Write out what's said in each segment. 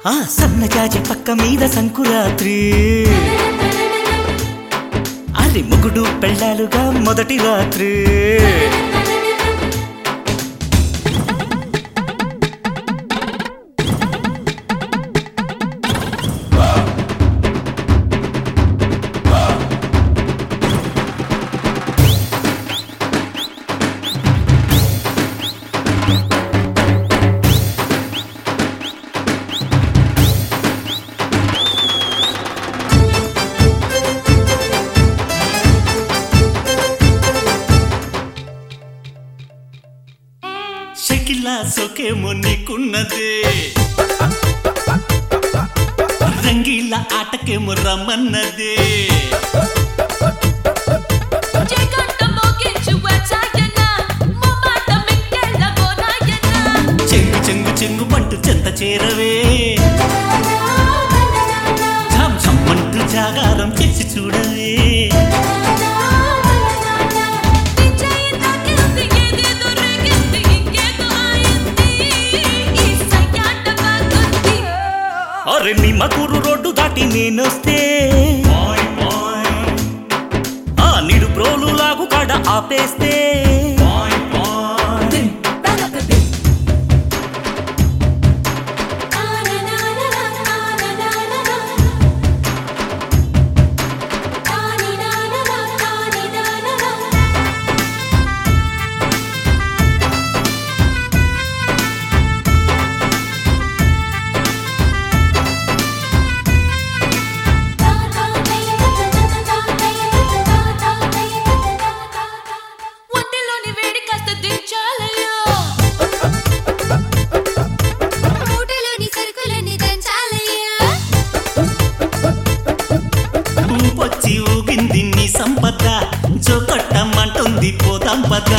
ఆ సన్నజాజి పక్క మీద సంకురాత్రి అరి మొగుడు పెళ్ళాలుగా మొదటి రాత్రి షకిలా సోకేమో నీకున్నదే రంగీలా ఆటకేమో రమ్మన్నదే చెంగు చెంగు చెంగు పంటు చెంత చేరవే ఝమ్ ఝమ్ అంటూ జాగారం చేసి చూడవే అరే నిమ్మకూరు రోడ్డు దాటి నేనొస్తే ఆ నిడు ప్రోలు లాగు కాడ ఆపేస్తే వచ్చి ఊగింది నీ సంపద జోకట్టమంటుంది పోదాం పద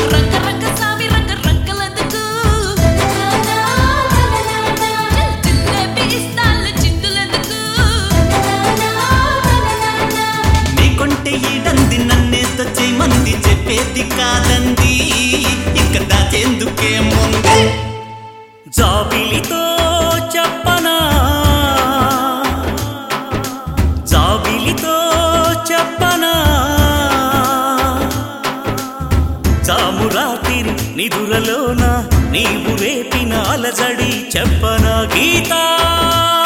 నీకొంటే ఈడంది నన్నేతో చేయమంది చెప్పేది కాదంది ఇక దాచేందుకేముంది జాబిలితో చెప్పనా జాబిలితో చెప్పనా చామురాతిరి నిదురలోన నీవు రేపిన అలజడి చెప్పనా గీతా